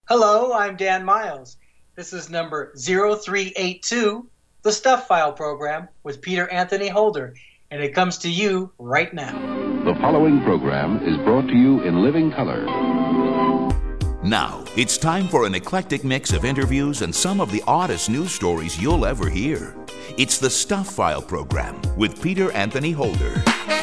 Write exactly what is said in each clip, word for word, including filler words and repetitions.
Hello, I'm Dan Miles. This is number zero three eight two, the Stuff File program with Peter Anthony Holder, and it comes to you right now. The following program is brought to you in living color. Now, it's time for an eclectic mix of interviews and some of the oddest news stories you'll ever hear. It's the Stuff File program with Peter Anthony Holder.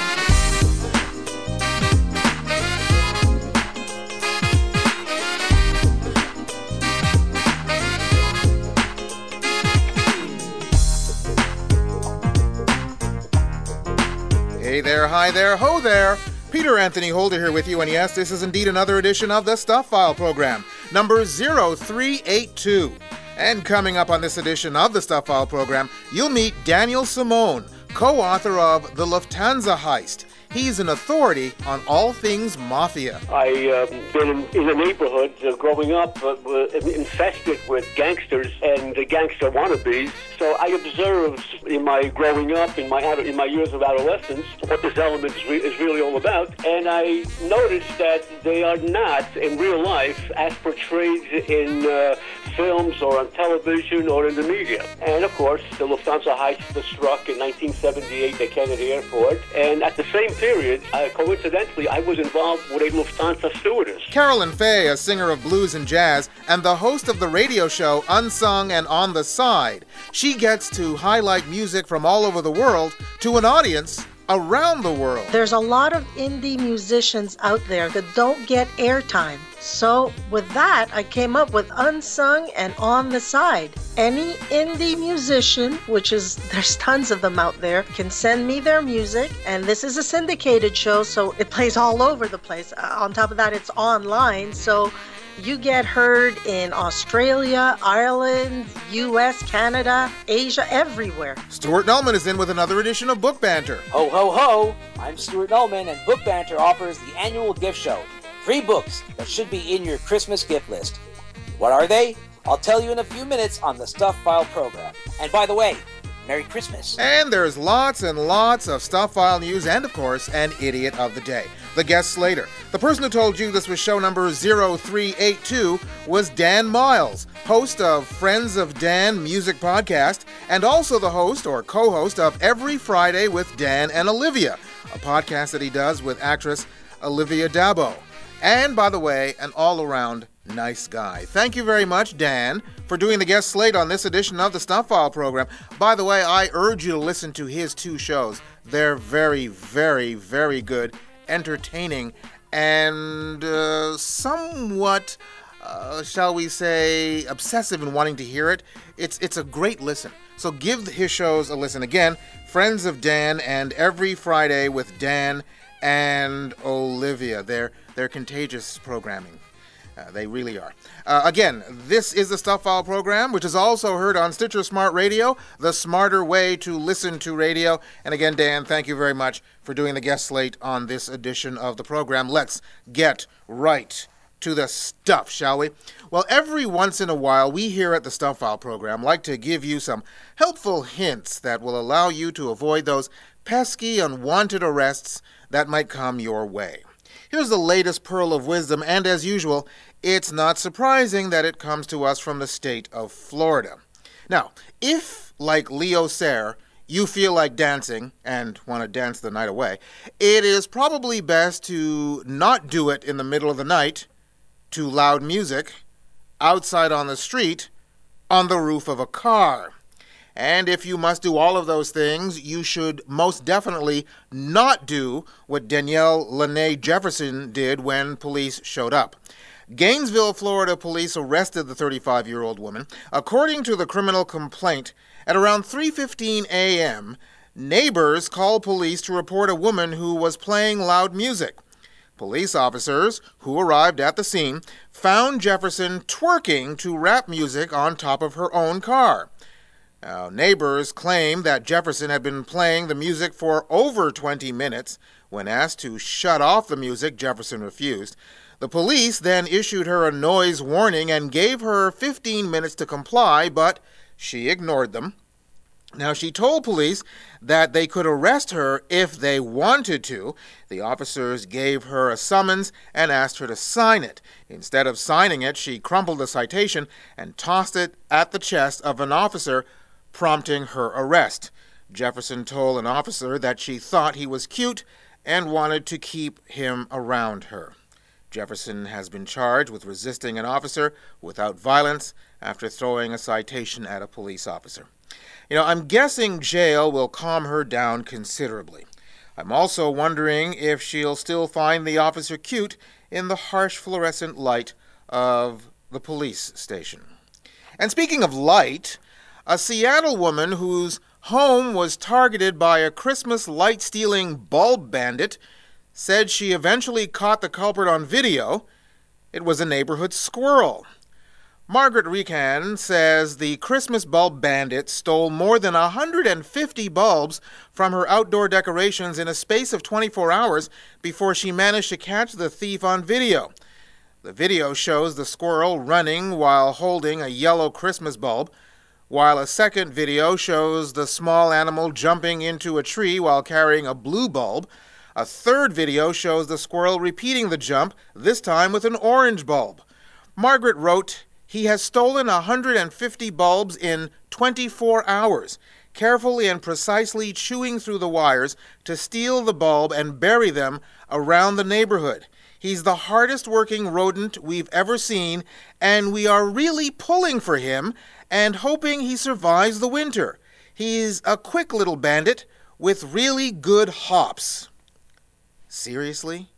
Hey there, hi there, ho there. Peter Anthony Holder here with you, and yes, this is indeed another edition of the Stuff File program, number zero three eight two. And coming up on this edition of the Stuff File program, you'll meet Daniel Simone, co-author of The Lufthansa Heist. He's an authority on all things mafia. I've uh, been in, in a neighborhood uh, growing up uh, infested with gangsters and uh, gangster wannabes. So I observed in my growing up, in my in my years of adolescence, what this element is, re- is really all about. And I noticed that they are not, in real life, as portrayed in uh, films or on television or in the media. And of course, the Lufthansa heist struck in nineteen seventy-eight at Kennedy Airport. And at the same period, uh, coincidentally, I was involved with a Lufthansa stewardess. Carolyn Faye, a singer of blues and jazz, and the host of the radio show Unsung and On the Side. She gets to highlight music from all over the world to an audience around the world. There's a lot of indie musicians out there that don't get airtime. So with that, I came up with Unsung and On the Side. Any indie musician, which is, there's tons of them out there, can send me their music. And this is a syndicated show, so it plays all over the place. Uh, on top of that, it's online, so you get heard in Australia, Ireland, U S, Canada, Asia, everywhere. Stuart Nullman is in with another edition of Book Banter. Ho, ho, ho! I'm Stuart Nullman, and Book Banter offers the annual gift show. Three books that should be in your Christmas gift list. What are they? I'll tell you in a few minutes on the Stuff File program. And by the way, Merry Christmas. And there's lots and lots of Stuff File news and, of course, an idiot of the day. The guest Slater. The person who told you this was show number zero three eight two was Dan Miles, host of Friends of Dan Music Podcast, and also the host or co-host of Every Friday with Dan and Olivia, a podcast that he does with actress Olivia Dabo. And, by the way, an all-around nice guy. Thank you very much, Dan, for doing the guest slate on this edition of the Stuff File program. By the way, I urge you to listen to his two shows. They're very, very, very good, entertaining, and uh, somewhat, uh, shall we say, obsessive in wanting to hear it. It's it's a great listen. So give his shows a listen. Again, Friends of Dan and Every Friday with Dan and Olivia. They're, they're contagious programming. Uh, they really are. Uh, again, this is the Stuff File program, which is also heard on Stitcher Smart Radio, the smarter way to listen to radio. And again, Dan, thank you very much for doing the guest slate on this edition of the program. Let's get right to the stuff, shall we? Well, every once in a while, we here at the Stuff File program like to give you some helpful hints that will allow you to avoid those pesky, unwanted arrests that might come your way. Here's the latest pearl of wisdom, and as usual, it's not surprising that it comes to us from the state of Florida. Now, if, like Leo Sayer, you feel like dancing and want to dance the night away, it is probably best to not do it in the middle of the night, to loud music, outside on the street, on the roof of a car. And if you must do all of those things, you should most definitely not do what Danielle Lene Jefferson did when police showed up. Gainesville, Florida police arrested the thirty-five-year-old woman. According to the criminal complaint, at around three fifteen a.m., neighbors called police to report a woman who was playing loud music. Police officers, who arrived at the scene, found Jefferson twerking to rap music on top of her own car. Now, neighbors claim that Jefferson had been playing the music for over twenty minutes. When asked to shut off the music, Jefferson refused. The police then issued her a noise warning and gave her fifteen minutes to comply, but she ignored them. Now, she told police that they could arrest her if they wanted to. The officers gave her a summons and asked her to sign it. Instead of signing it, she crumpled the citation and tossed it at the chest of an officer, prompting her arrest. Jefferson told an officer that she thought he was cute and wanted to keep him around her. Jefferson has been charged with resisting an officer without violence after throwing a citation at a police officer. You know, I'm guessing jail will calm her down considerably. I'm also wondering if she'll still find the officer cute in the harsh fluorescent light of the police station. And speaking of light, a Seattle woman whose home was targeted by a Christmas light-stealing bulb bandit said she eventually caught the culprit on video. It was a neighborhood squirrel. Margaret Recan says the Christmas bulb bandit stole more than one hundred fifty bulbs from her outdoor decorations in a space of twenty-four hours before she managed to catch the thief on video. The video shows the squirrel running while holding a yellow Christmas bulb, while a second video shows the small animal jumping into a tree while carrying a blue bulb. A third video shows the squirrel repeating the jump, this time with an orange bulb. Margaret wrote, "He has stolen one hundred fifty bulbs in twenty-four hours, carefully and precisely chewing through the wires to steal the bulb and bury them around the neighborhood. He's the hardest working rodent we've ever seen, and we are really pulling for him and hoping he survives the winter. He's a quick little bandit with really good hops." Seriously?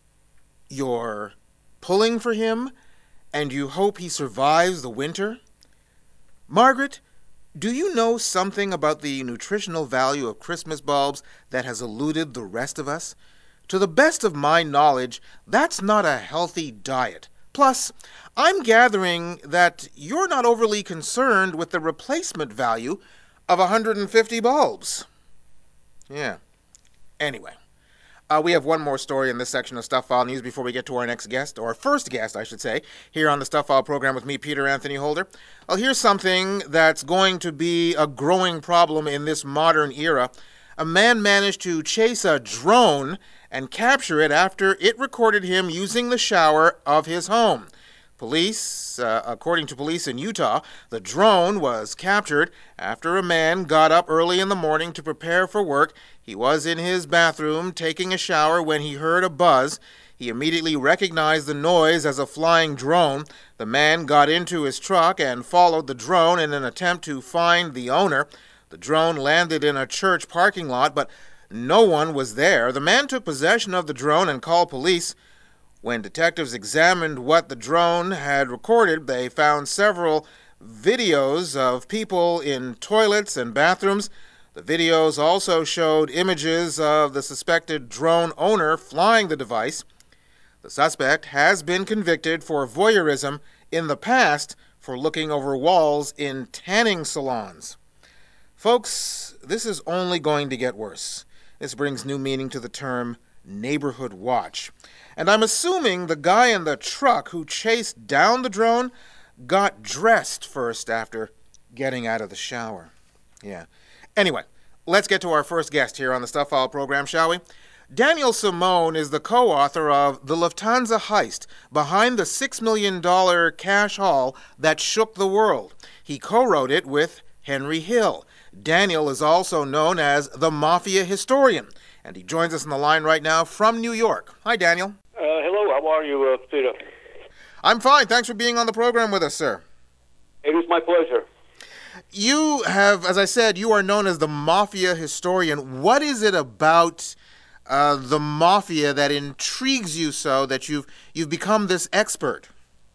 You're pulling for him and you hope he survives the winter? Margaret, do you know something about the nutritional value of Christmas bulbs that has eluded the rest of us? To the best of my knowledge, that's not a healthy diet. Plus, I'm gathering that you're not overly concerned with the replacement value of one hundred fifty bulbs. Yeah. Anyway. Uh, we have one more story in this section of Stuff File News before we get to our next guest, or first guest, I should say, here on the Stuff File program with me, Peter Anthony Holder. Well, here's something that's going to be a growing problem in this modern era. A man managed to chase a drone and capture it after it recorded him using the shower of his home. Police, uh, according to police in Utah, the drone was captured after a man got up early in the morning to prepare for work. He was in his bathroom taking a shower when he heard a buzz. He immediately recognized the noise as a flying drone. The man got into his truck and followed the drone in an attempt to find the owner. The drone landed in a church parking lot, but no one was there. The man took possession of the drone and called police. When detectives examined what the drone had recorded, they found several videos of people in toilets and bathrooms. The videos also showed images of the suspected drone owner flying the device. The suspect has been convicted for voyeurism in the past for looking over walls in tanning salons. Folks, this is only going to get worse. This brings new meaning to the term neighborhood watch. And I'm assuming the guy in the truck who chased down the drone got dressed first after getting out of the shower. Yeah. Anyway, let's get to our first guest here on the Stuff File program, shall we? Daniel Simone is the co-author of The Lufthansa Heist, Behind the six million dollars Cash Haul That Shook the World. He co-wrote it with Henry Hill. Daniel is also known as the Mafia Historian, and he joins us on the line right now from New York. Hi, Daniel. Uh, hello, how are you, uh, Peter? I'm fine. Thanks for being on the program with us, sir. It is my pleasure. You have, as I said, you are known as the Mafia Historian. What is it about uh, the Mafia that intrigues you so that you've you've become this expert?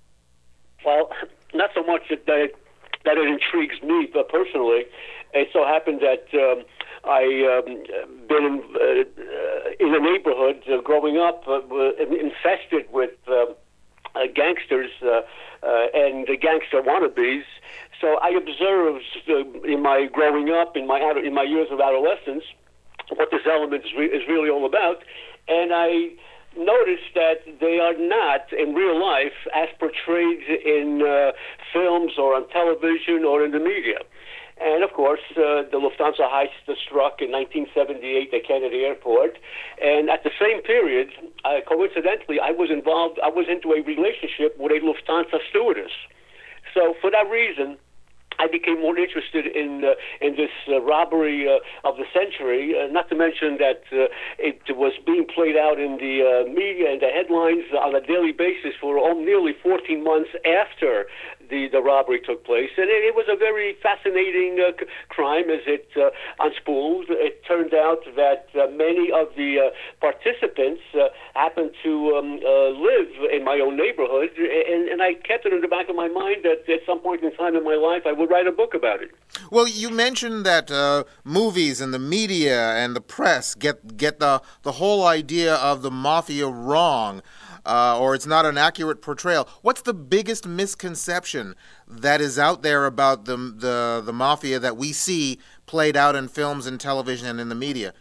Well, not so much that it, that it intrigues me, but personally, it so happened that um, I um, been in, uh, in a neighborhood uh, growing up uh, infested with uh, uh, gangsters uh, uh, and the gangster wannabes. So I observed uh, in my growing up, in my in my years of adolescence, what this element is, re- is really all about, and I noticed that they are not in real life as portrayed in uh, films or on television or in the media. And, of course, uh, the Lufthansa heist struck in nineteen seventy-eight at Kennedy Airport. And at the same period, uh, coincidentally, I was involved, I was into a relationship with a Lufthansa stewardess. So for that reason, I became more interested in uh, in this uh, robbery uh, of the century, uh, not to mention that uh, it was being played out in the uh, media and the headlines on a daily basis for oh, nearly fourteen months after the, the robbery took place. And it, it was a very fascinating uh, c- crime as it uh, unspooled. It turned out that uh, many of the uh, participants uh, happened to um, uh, live in my own neighborhood, and, and I kept it in the back of my mind that at some point in time in my life I would write a book about it. Well, you mentioned that uh, movies and the media and the press get get the the whole idea of the mafia wrong, uh, or it's not an accurate portrayal. What's the biggest misconception that is out there about the the the mafia that we see played out in films and television and in the media?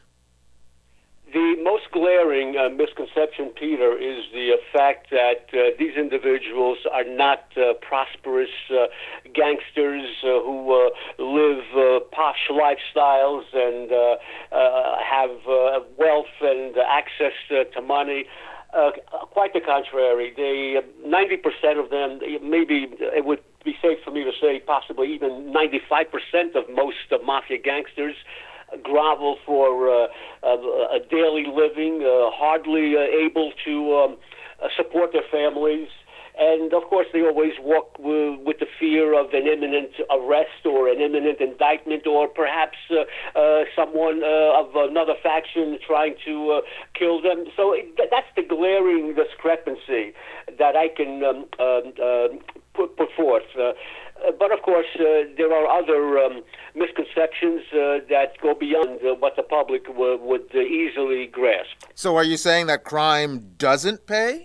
The most glaring uh, misconception, Peter, is the uh, fact that uh, these individuals are not uh, prosperous uh, gangsters uh, who uh, live uh, posh lifestyles and uh, uh, have uh, wealth and access uh, to money. Uh, quite the contrary. They, ninety percent of them, maybe it would be safe for me to say possibly even ninety-five percent of most uh, mafia gangsters grovel for uh, a, a daily living, uh, hardly uh, able to um, uh, support their families. And, of course, they always walk w- with the fear of an imminent arrest or an imminent indictment or perhaps uh, uh, someone uh, of another faction trying to uh, kill them. So it, that's the glaring discrepancy that I can um, uh, uh, put, put forth. Uh, But, of course, uh, there are other um, misconceptions uh, that go beyond uh, what the public w- would uh, easily grasp. So are you saying that crime doesn't pay?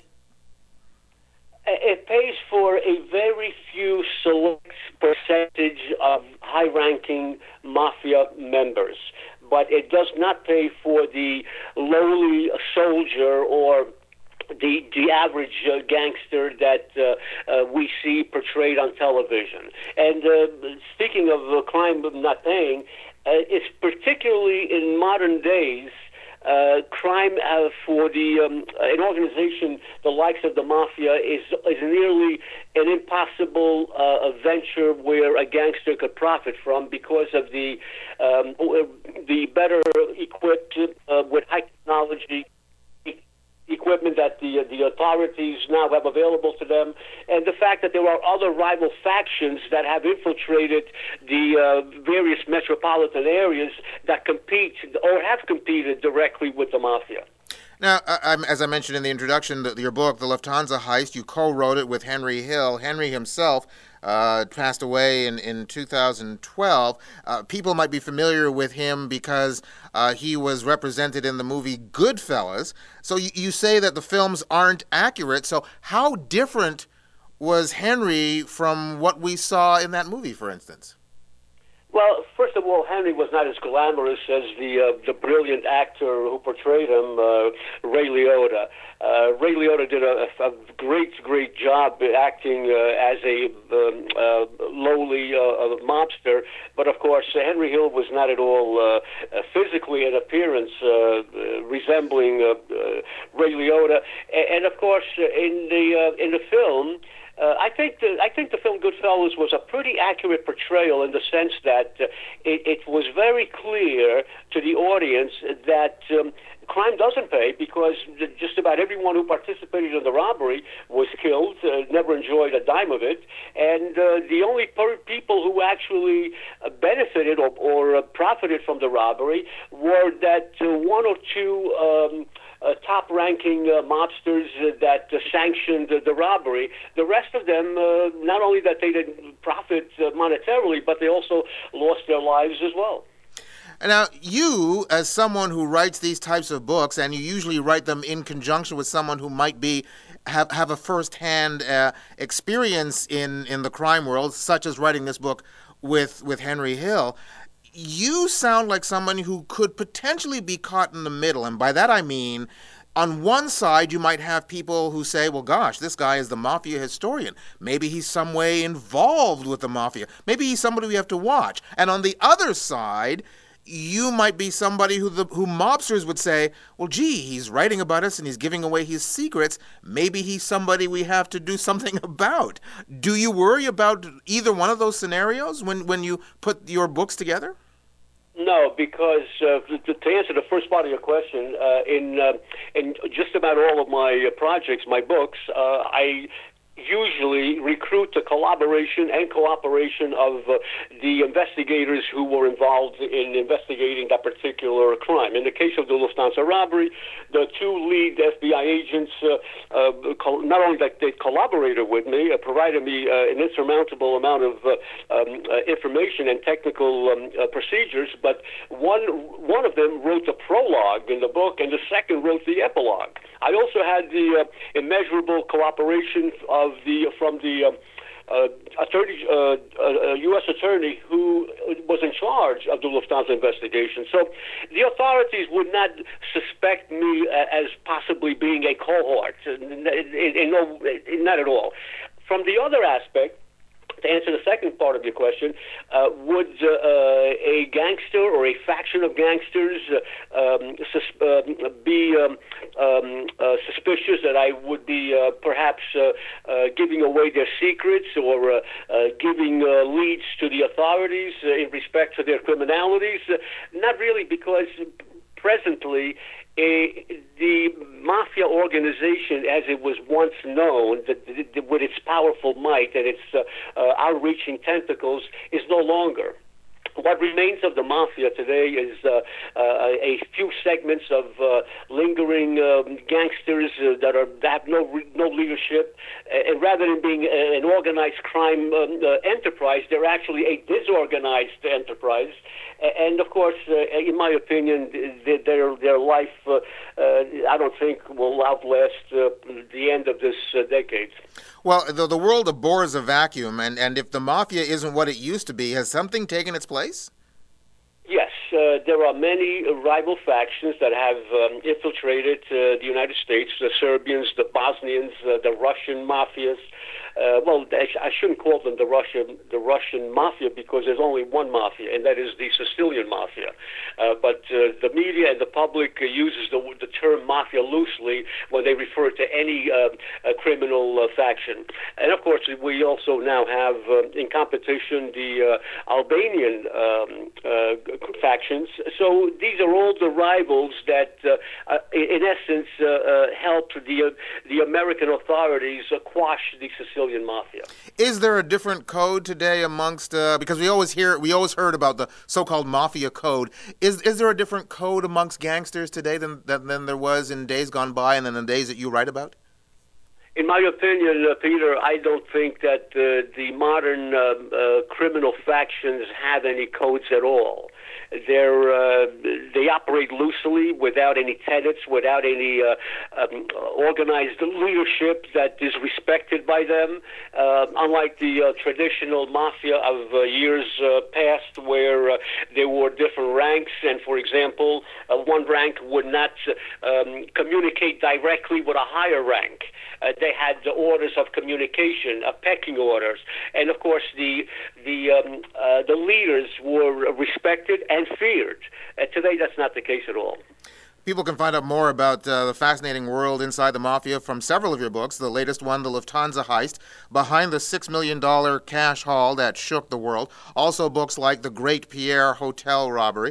It pays for a very few select percentage of high-ranking mafia members, but it does not pay for the lowly soldier or the the average uh, gangster that uh, uh, we see portrayed on television. And uh, speaking of uh, crime not paying, uh, it's particularly in modern days, uh, crime uh, for the um, an organization the likes of the mafia is is nearly an impossible uh, venture where a gangster could profit from because of the um, the better equipped uh, with high technology equipment that the the authorities now have available to them, and the fact that there are other rival factions that have infiltrated the uh, various metropolitan areas that compete or have competed directly with the mafia. Now, I, as I mentioned in the introduction, the, your book, The Lufthansa Heist, you co-wrote it with Henry Hill. Henry himself uh, passed away in, in two thousand twelve. Uh, people might be familiar with him because uh, he was represented in the movie Goodfellas. So you, you say that the films aren't accurate. So how different was Henry from what we saw in that movie, for instance? Well, first of all, Henry was not as glamorous as the uh, the brilliant actor who portrayed him, uh, Ray Liotta. Uh, Ray Liotta did a, a great, great job acting uh, as a um, uh, lowly uh, mobster. But of course, uh, Henry Hill was not at all uh, uh, physically in appearance uh, uh, resembling uh, uh, Ray Liotta. And, and of course, in the uh, in the film. Uh, I think the I think the film Goodfellas was a pretty accurate portrayal in the sense that uh, it, it was very clear to the audience that um, crime doesn't pay because just about everyone who participated in the robbery was killed, uh, never enjoyed a dime of it, and uh, the only per- people who actually uh, benefited or, or uh, profited from the robbery were that uh, one or two um, Uh, top-ranking uh, mobsters uh, that uh, sanctioned uh, the robbery. The rest of them, uh, not only that they didn't profit uh, monetarily, but they also lost their lives as well. Now, you, as someone who writes these types of books, and you usually write them in conjunction with someone who might be have, have a first-hand uh, experience in, in the crime world, such as writing this book with, with Henry Hill, you sound like someone who could potentially be caught in the middle. And by that I mean, On one side, you might have people who say, well, gosh, this guy is the mafia historian. Maybe he's some way involved with the mafia. Maybe he's somebody we have to watch. And on the other side, you might be somebody who the who mobsters would say, well, gee, he's writing about us and he's giving away his secrets. Maybe he's somebody we have to do something about. Do you worry about either one of those scenarios when, when you put your books together? No, because uh, to, to answer the first part of your question, uh, in uh, in just about all of my projects, my books, uh, I usually recruit the collaboration and cooperation of uh, the investigators who were involved in investigating that particular crime. In the case of the Lufthansa robbery, the two lead F B I agents, uh, uh, col- not only that they collaborated with me, uh, provided me uh, an insurmountable amount of uh, um, uh, information and technical um, uh, procedures, but one one of them wrote the prologue in the book, and the second wrote the epilogue. I also had the uh, immeasurable cooperation of the from the uh, uh, attorney, uh, uh, U S attorney who was in charge of the Lufthansa investigation. So the authorities would not suspect me as possibly being a cohort. In, in, in no, not at all. From the other aspect, to answer the second part of your question, uh, would uh, uh, a gangster or a faction of gangsters uh, um, sus- uh, be um, um, uh, suspicious that I would be uh, perhaps uh, uh, giving away their secrets or uh, uh, giving uh, leads to the authorities uh, in respect to their criminalities? Uh, not really, because presently A, the mafia organization, as it was once known, the, the, the, with its powerful might and its uh, uh, outreaching tentacles, is no longer. What remains of the mafia today is uh, uh, a few segments of uh, lingering um, gangsters uh, that are that have no no leadership, and rather than being an organized crime um, uh, enterprise, they're actually a disorganized enterprise. And of course, uh, in my opinion, their their life, uh, uh, I don't think, will outlast uh, the end of this uh, decade. Well, the, the world abhors a vacuum, and, and if the mafia isn't what it used to be, has something taken its place? Yes, uh, there are many rival factions that have um, infiltrated uh, the United States, the Serbians, the Bosnians, uh, the Russian mafias. Uh, well, I shouldn't call them the Russian the Russian mafia, because there's only one mafia, and that is the Sicilian mafia. Uh, but uh, the media and the public uh, uses the, the term mafia loosely when they refer to any uh, uh, criminal uh, faction. And of course, we also now have uh, in competition the uh, Albanian um, uh, factions. So these are all the rivals that, uh, uh, in essence, uh, uh, help the uh, the American authorities uh, quash the Sicilian mafia. Is there a different code today amongst, uh, because we always hear, we always heard about the so-called mafia code. Is is there a different code amongst gangsters today than, than, than there was in days gone by and in the days that you write about? In my opinion, uh, Peter, I don't think that uh, the modern uh, uh, criminal factions have any codes at all. They're, uh, they operate loosely, without any tenets, without any uh, um, organized leadership that is respected by them, uh, unlike the uh, traditional mafia of uh, years uh, past, where uh, there were different ranks, and, for example, uh, one rank would not um, communicate directly with a higher rank. Uh, they had the orders of communication, uh, pecking orders, and of course the the um, uh, the leaders were respected and feared. Uh, today, that's not the case at all. People can find out more about uh, the fascinating world inside the mafia from several of your books. The latest one, The Lufthansa Heist, Behind the six million dollars Cash Haul That Shook the World. Also books like The Great Pierre Hotel Robbery.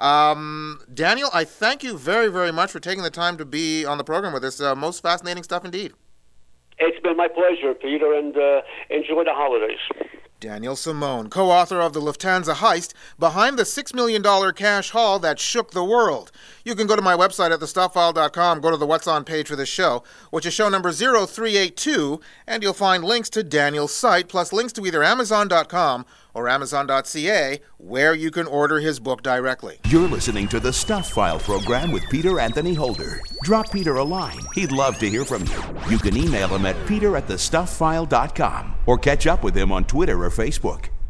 Um, Daniel, I thank you very, very much for taking the time to be on the program with us. Uh, most fascinating stuff indeed. It's been my pleasure, Peter, and uh, enjoy the holidays. Daniel Simone, co-author of The Lufthansa Heist, Behind the six million dollars Cash Haul That Shook the World. You can go to my website at the stuff file dot com, go to the What's On page for this show, which is show number zero three eight two, and you'll find links to Daniel's site, plus links to either amazon dot com or amazon dot c a, where you can order his book directly. You're listening to the Stuff File program with Peter Anthony Holder. Drop Peter a line. He'd love to hear from you. You can email him at peter at the stuff file dot com or catch up with him on Twitter or Facebook.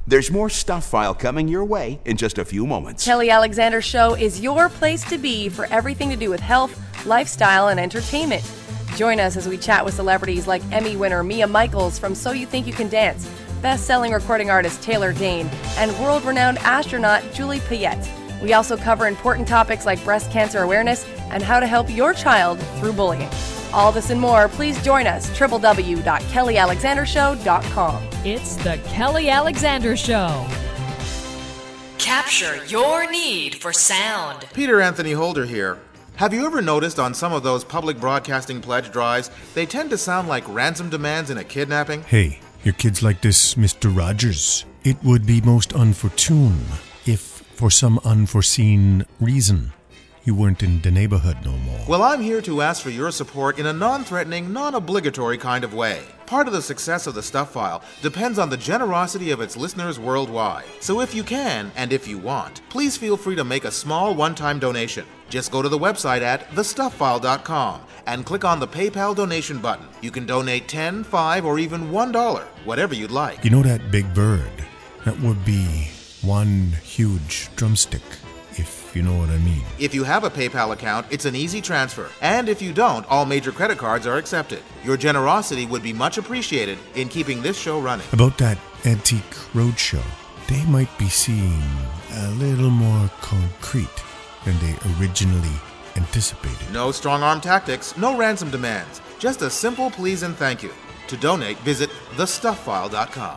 There's more Stuff File coming your way in just a few moments. Kelly Alexander Show is your place to be for everything to do with health, lifestyle, and entertainment. Join us as we chat with celebrities like Emmy winner Mia Michaels from So You Think You Can Dance, best-selling recording artist Taylor Dayne, and world-renowned astronaut Julie Payette. We also cover important topics like breast cancer awareness and how to help your child through bullying. All this and more, please join us, w w w dot kelly alexander show dot com. It's the Kelly Alexander Show. Capture your need for sound. Peter Anthony Holder here. Have you ever noticed on some of those public broadcasting pledge drives, they tend to sound like ransom demands in a kidnapping? Hey, your kids like this, Mister Rogers. It would be most unfortune if, for some unforeseen reason, you weren't in the neighborhood no more. Well, I'm here to ask for your support in a non-threatening, non-obligatory kind of way. Part of the success of the Stuff File depends on the generosity of its listeners worldwide. So if you can, and if you want, please feel free to make a small one-time donation. Just go to the website at the stuff file dot com and click on the PayPal donation button. You can donate ten dollars, five dollars, or even one dollar, whatever you'd like. You know that big bird? That would be one huge drumstick, if you know what I mean. If you have a PayPal account, it's an easy transfer. And if you don't, all major credit cards are accepted. Your generosity would be much appreciated in keeping this show running. About that Antique Roadshow, they might be seeing a little more concrete than they originally anticipated. No strong-arm tactics, no ransom demands. Just a simple please and thank you. To donate, visit the stuff file dot com.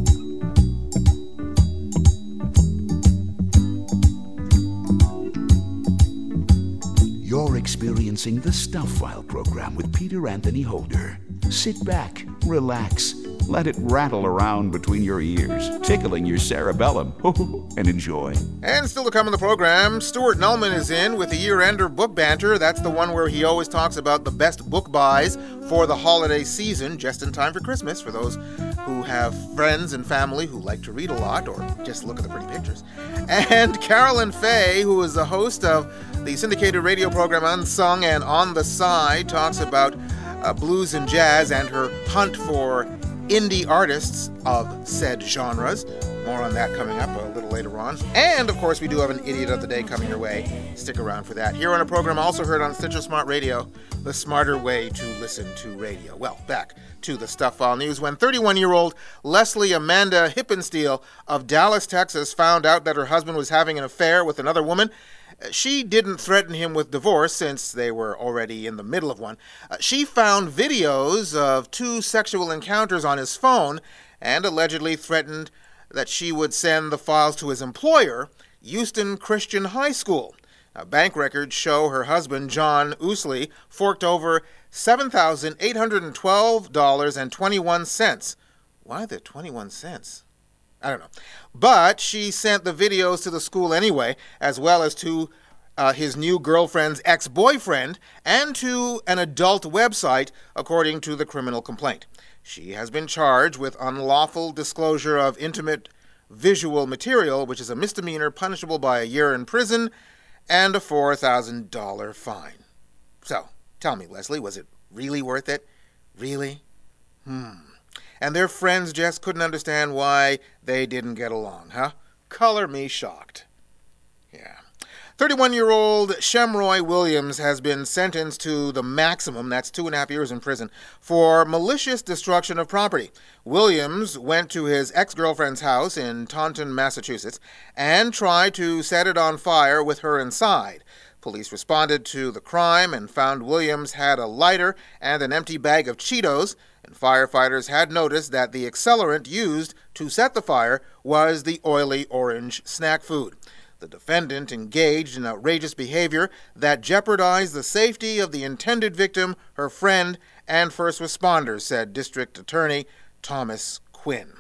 You're experiencing the Stuff File program with Peter Anthony Holder. Sit back, relax, let it rattle around between your ears, tickling your cerebellum, and enjoy. And still to come in the program, Stuart Nullman is in with the year-ender book banter. That's the one where he always talks about the best book buys for the holiday season, just in time for Christmas, for those who have friends and family who like to read a lot or just look at the pretty pictures. And Carolyn Fay, who is the host of the syndicated radio program Unsung and On the Side, talks about uh, blues and jazz and her hunt for indie artists of said genres. More on that coming up a little later on. And, of course, we do have an Idiot of the Day coming your way. Stick around for that. Here on a program also heard on Stitcher Smart Radio, the smarter way to listen to radio. Well, back to the Stuff File News. When thirty-one-year-old Leslie Amanda Hippensteel of Dallas, Texas, found out that her husband was having an affair with another woman, she didn't threaten him with divorce since they were already in the middle of one. Uh, she found videos of two sexual encounters on his phone and allegedly threatened that she would send the files to his employer, Houston Christian High School. Uh, bank records show her husband, John Ousley, forked over seven thousand eight hundred twelve dollars and twenty-one cents. Why the twenty-one cents? I don't know. But she sent the videos to the school anyway, as well as to uh, his new girlfriend's ex-boyfriend and to an adult website, according to the criminal complaint. She has been charged with unlawful disclosure of intimate visual material, which is a misdemeanor punishable by a year in prison and a four thousand dollars fine. So, tell me, Leslie, was it really worth it? Really? Hmm. And their friends just couldn't understand why they didn't get along, huh? Color me shocked. Yeah. thirty-one-year-old Shamroy Williams has been sentenced to the maximum, that's two and a half years in prison, for malicious destruction of property. Williams went to his ex-girlfriend's house in Taunton, Massachusetts, and tried to set it on fire with her inside. Police responded to the crime and found Williams had a lighter and an empty bag of Cheetos, and firefighters had noticed that the accelerant used to set the fire was the oily orange snack food. The defendant engaged in outrageous behavior that jeopardized the safety of the intended victim, her friend, and first responders, said District Attorney Thomas Quinn.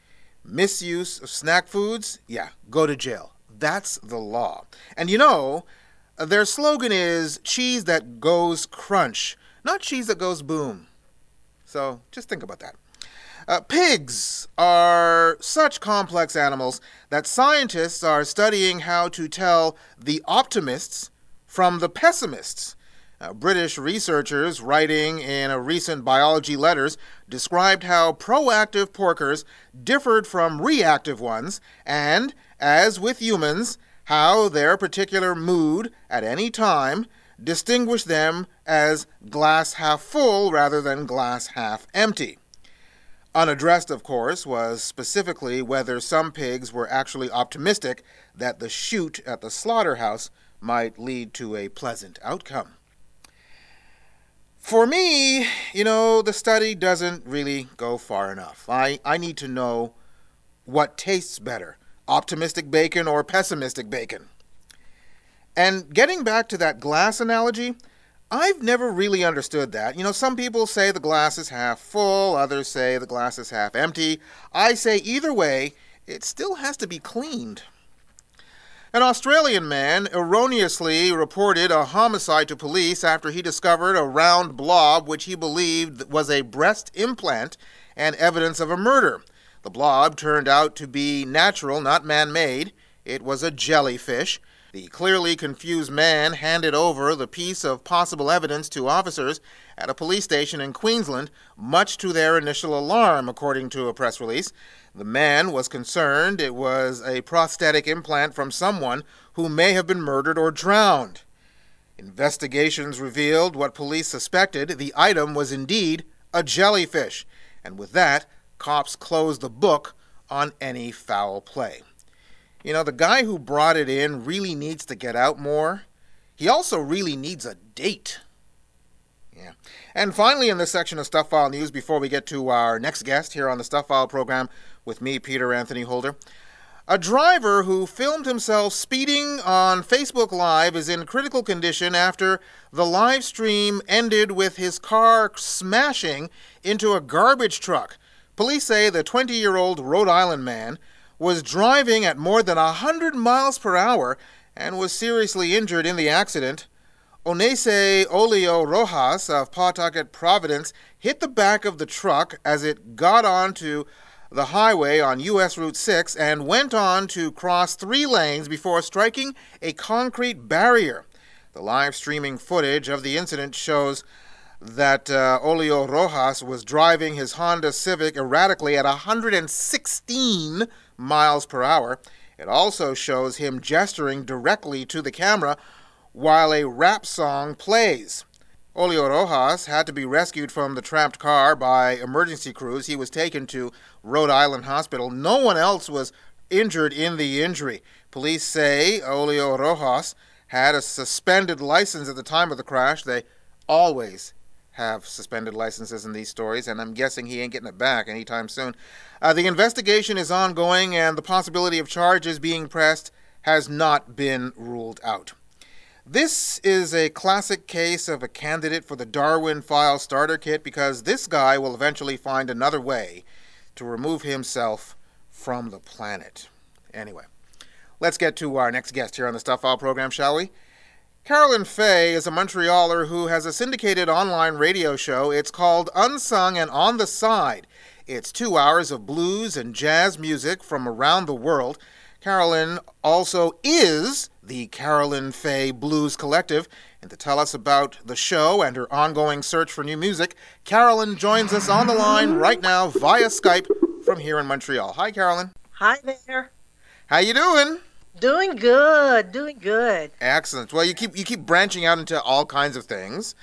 Misuse of snack foods? Yeah, go to jail. That's the law. And you know, their slogan is cheese that goes crunch, not cheese that goes boom. So just think about that. Uh, pigs are such complex animals that scientists are studying how to tell the optimists from the pessimists. Uh, British researchers writing in a recent Biology Letters described how proactive porkers differed from reactive ones, and, as with humans, how their particular mood at any time distinguished them as glass half full rather than glass half empty. Unaddressed, of course, was specifically whether some pigs were actually optimistic that the shoot at the slaughterhouse might lead to a pleasant outcome. For me, you know, the study doesn't really go far enough. I, I need to know what tastes better, optimistic bacon or pessimistic bacon. And getting back to that glass analogy, I've never really understood that. You know, some people say the glass is half full, others say the glass is half empty. I say either way, it still has to be cleaned. An Australian man erroneously reported a homicide to police after he discovered a round blob which he believed was a breast implant and evidence of a murder. The blob turned out to be natural, not man-made. It was a jellyfish. The clearly confused man handed over the piece of possible evidence to officers at a police station in Queensland, much to their initial alarm, according to a press release. The man was concerned it was a prosthetic implant from someone who may have been murdered or drowned. Investigations revealed what police suspected. The item was indeed a jellyfish, and with that, cops closed the book on any foul play. You know, the guy who brought it in really needs to get out more. He also really needs a date. Yeah. And finally, in this section of Stuff File News, before we get to our next guest here on the Stuff File program with me, Peter Anthony Holder, a driver who filmed himself speeding on Facebook Live is in critical condition after the live stream ended with his car smashing into a garbage truck. Police say the twenty-year-old Rhode Island man was driving at more than one hundred miles per hour and was seriously injured in the accident. Onese Olio Rojas of Pawtucket, Providence, hit the back of the truck as it got onto the highway on U S Route six and went on to cross three lanes before striking a concrete barrier. The live streaming footage of the incident shows that uh, Olio Rojas was driving his Honda Civic erratically at one hundred sixteen miles per hour. It also shows him gesturing directly to the camera while a rap song plays. Olio Rojas had to be rescued from the trapped car by emergency crews. He was taken to Rhode Island Hospital. No one else was injured in the injury. Police say Olio Rojas had a suspended license at the time of the crash. They always have suspended licenses in these stories, and I'm guessing he ain't getting it back anytime soon. Uh, the investigation is ongoing, and the possibility of charges being pressed has not been ruled out. This is a classic case of a candidate for the Darwin File Starter Kit, because this guy will eventually find another way to remove himself from the planet. Anyway, let's get to our next guest here on the Stuff File program, shall we? Carolyn Fay is a Montrealer who has a syndicated online radio show. It's called Unsung and On the Side. It's two hours of blues and jazz music from around the world. Carolyn also is the Carolyn Fay Blues Collective. And to tell us about the show and her ongoing search for new music, Carolyn joins us on the line right now via Skype from here in Montreal. Hi, Carolyn. Hi there. How you doing? Doing good, doing good. Excellent. Well, you keep you keep branching out into all kinds of things.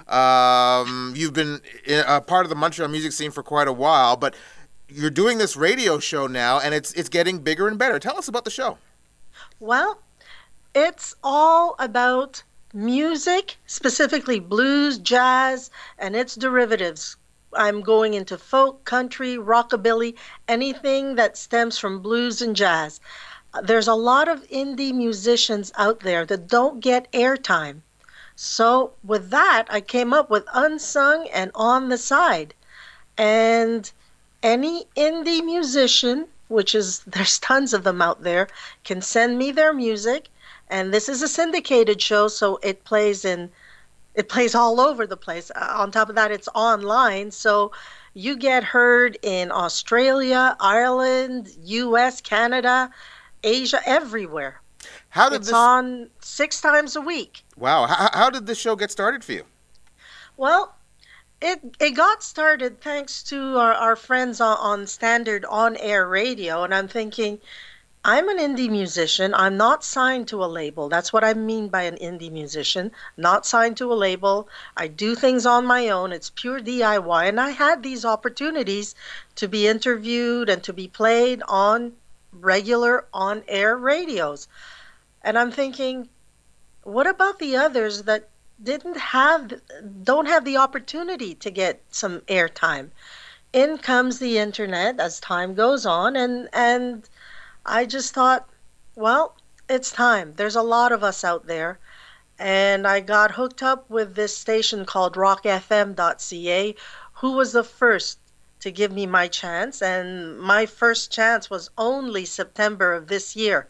Um, you've been a part of the Montreal music scene for quite a while, but you're doing this radio show now, and it's it's getting bigger and better. Tell us about the show. Well, it's all about music, specifically blues, jazz, and its derivatives. I'm going into folk, country, rockabilly, anything that stems from blues and jazz. There's a lot of indie musicians out there that don't get airtime. So with that, I came up with Unsung and On the Side. And any indie musician, which is, there's tons of them out there, can send me their music. And this is a syndicated show, so it plays in, it plays all over the place. Uh, on top of that, it's online, so you get heard in Australia, Ireland, U S, Canada, Asia, everywhere. How did it's this... on six times a week. Wow. How, how did this show get started for you? Well, it it got started thanks to our, our friends on, on Standard on-air radio, and I'm thinking, I'm an indie musician. I'm not signed to a label. That's what I mean by an indie musician. Not signed to a label. I do things on my own. It's pure D I Y. And I had these opportunities to be interviewed and to be played on regular on-air radios. And I'm thinking, what about the others that didn't have, don't have the opportunity to get some airtime? In comes the internet as time goes on, and and I just thought, well, it's time. There's a lot of us out there. And I got hooked up with this station called rock f m dot c a, who was the first to give me my chance. And my first chance was only September of this year.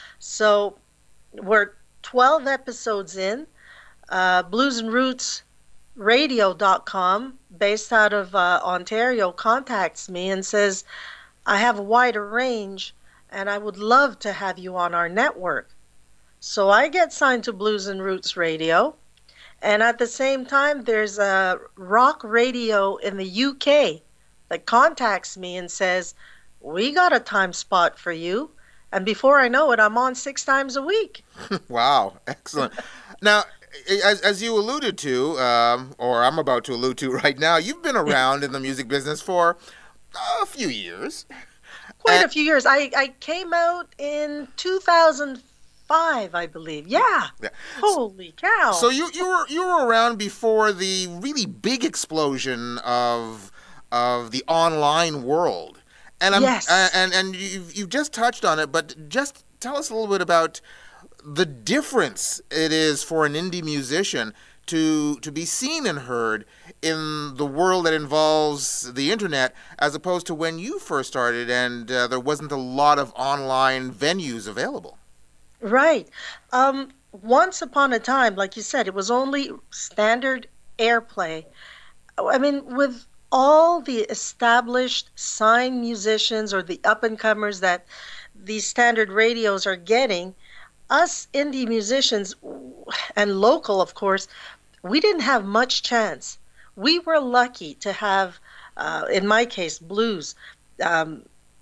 So we're twelve episodes in. Uh, blues and roots radio dot com, based out of uh, Ontario, contacts me and says, I have a wider range, and I would love to have you on our network. So I get signed to Blues and Roots Radio, and at the same time, there's a rock radio in the U K that contacts me and says, we got a time spot for you. And before I know it, I'm on six times a week. Wow, excellent. Now, as, as you alluded to, um, or I'm about to allude to right now, you've been around in the music business for a few years. Quite and, a few years. I, I came out in two thousand five, I believe. Yeah. yeah. Holy cow. So you, you were you were around before the really big explosion of of the online world. And I'm, yes. Uh, and and you've, you've just touched on it, but just tell us a little bit about the difference it is for an indie musician to to be seen and heard in the world that involves the internet, as opposed to when you first started and uh, there wasn't a lot of online venues available. Right. Um, once upon a time, like you said, it was only standard airplay. I mean, with all the established signed musicians or the up-and-comers that these standard radios are getting, us indie musicians, and local, of course, we didn't have much chance. We were lucky to have, uh, in my case, blues, um,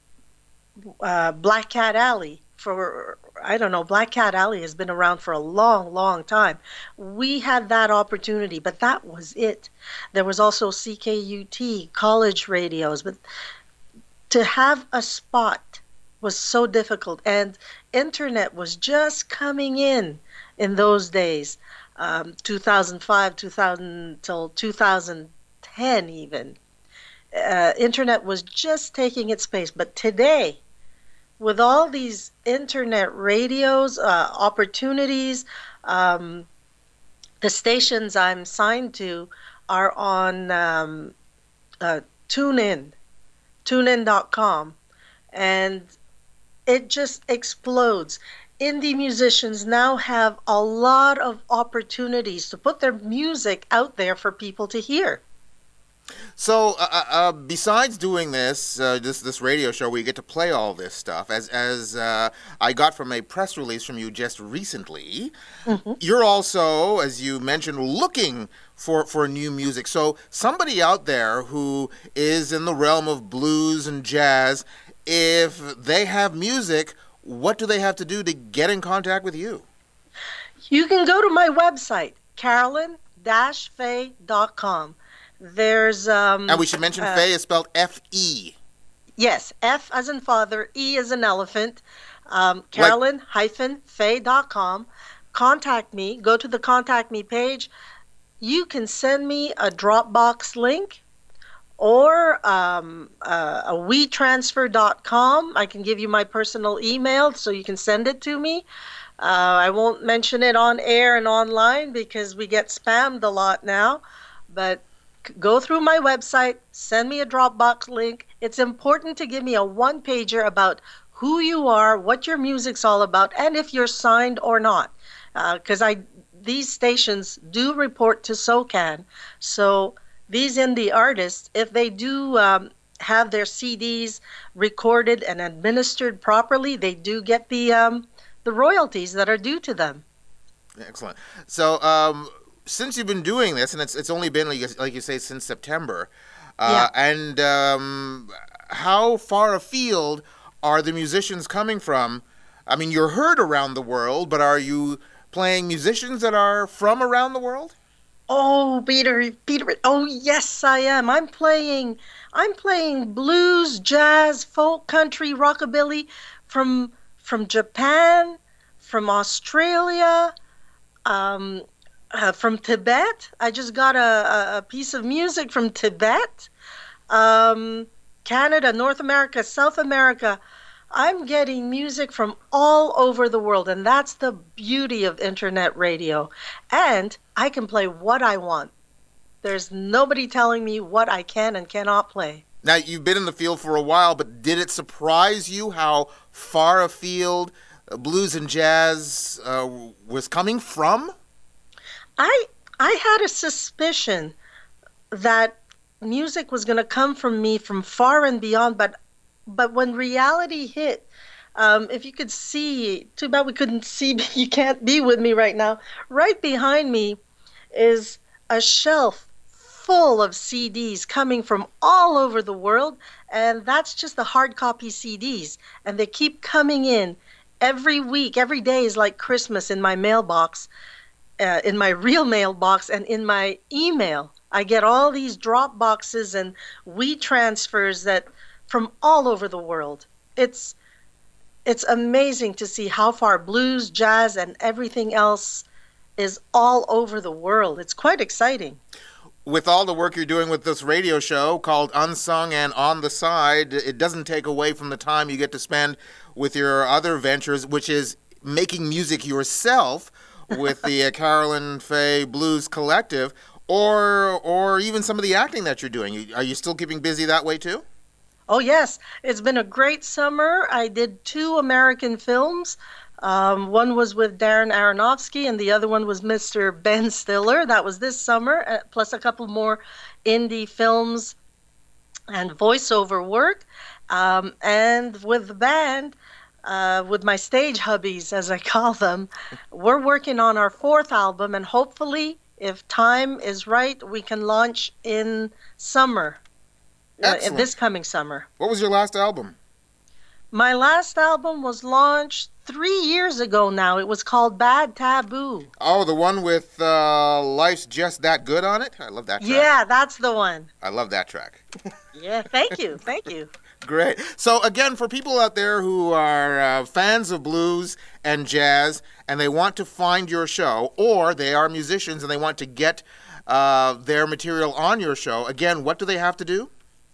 uh, Black Cat Alley. For, I don't know, Black Cat Alley has been around for a long, long time. We had that opportunity, but that was it. There was also C K U T, college radios, but to have a spot was so difficult, and internet was just coming in in those days, um, two thousand five, two thousand till two thousand ten even. Uh, internet was just taking its place, but today, with all these internet radios, uh, opportunities, um, the stations I'm signed to are on um, uh, TuneIn, tune in dot com, and it just explodes. Indie musicians now have a lot of opportunities to put their music out there for people to hear. So, uh, uh, besides doing this, uh, this this radio show where you get to play all this stuff, as as uh, I got from a press release from you just recently, mm-hmm. you're also, as you mentioned, looking for, for new music. So, somebody out there who is in the realm of blues and jazz, if they have music, what do they have to do to get in contact with you? You can go to my website, carolyn dash fay dot com. There's um and we should mention uh, Fay is spelled F E. Yes, F as in father, E as in elephant. Um, carolyn dash fay dot com. Contact me. Go to the contact me page. You can send me a Dropbox link or um, uh, a we transfer dot com. I can give you my personal email so you can send it to me. Uh, I won't mention it on air and online because we get spammed a lot now, but go through my website, send me a Dropbox link. It's important to give me a one-pager about who you are, what your music's all about, and if you're signed or not. Because uh, I these stations do report to SOCAN. So these indie artists, if they do um, have their C Ds recorded and administered properly, they do get the um, the royalties that are due to them. Excellent. So, um, since you've been doing this, and it's it's only been, like you, like you say, since September, uh, yeah. and um, how far afield are the musicians coming from? I mean, you're heard around the world, but are you playing musicians that are from around the world? Oh, Peter, Peter, oh yes, I am. I'm playing, I'm playing blues, jazz, folk, country, rockabilly from from Japan, from Australia, um, uh, from Tibet. I just got a, a piece of music from Tibet, um, Canada, North America, South America. I'm getting music from all over the world, and that's the beauty of internet radio. And I can play what I want. There's nobody telling me what I can and cannot play. Now, you've been in the field for a while, but did it surprise you how far afield blues and jazz uh, was coming from? I I had a suspicion that music was going to come from me from far and beyond, but But when reality hit, um, if you could see, too bad we couldn't see, you can't be with me right now. Right behind me is a shelf full of C Ds coming from all over the world, and that's just the hard copy C Ds. And they keep coming in every week. Every day is like Christmas in my mailbox, uh, in my real mailbox, and in my email. I get all these drop boxes and WeTransfers that from all over the world. It's it's amazing to see how far blues, jazz, and everything else is all over the world. It's quite exciting. With all the work you're doing with this radio show called Unsung and On the Side, it doesn't take away from the time you get to spend with your other ventures, which is making music yourself with the uh, Carolyn Fay Blues Collective, or or even some of the acting that you're doing. Are you still keeping busy that way too? Oh, yes. It's been a great summer. I did two American films. Um, one was with Darren Aronofsky, and the other one was Mister Ben Stiller. That was this summer, uh, plus a couple more indie films and voiceover work. Um, and with the band, uh, with my stage hubbies, as I call them, we're working on our fourth album, and hopefully, if time is right, we can launch in summer. Uh, this coming summer. What was your last album? My last album was launched three years ago now. It was called Bad Taboo. Oh, the one with uh, Life's Just That Good on it? I love that track. Yeah, that's the one. I love that track. Yeah, thank you. Thank you. Great. So, again, for people out there who are uh, fans of blues and jazz and they want to find your show, or they are musicians and they want to get uh, their material on your show, again, what do they have to do?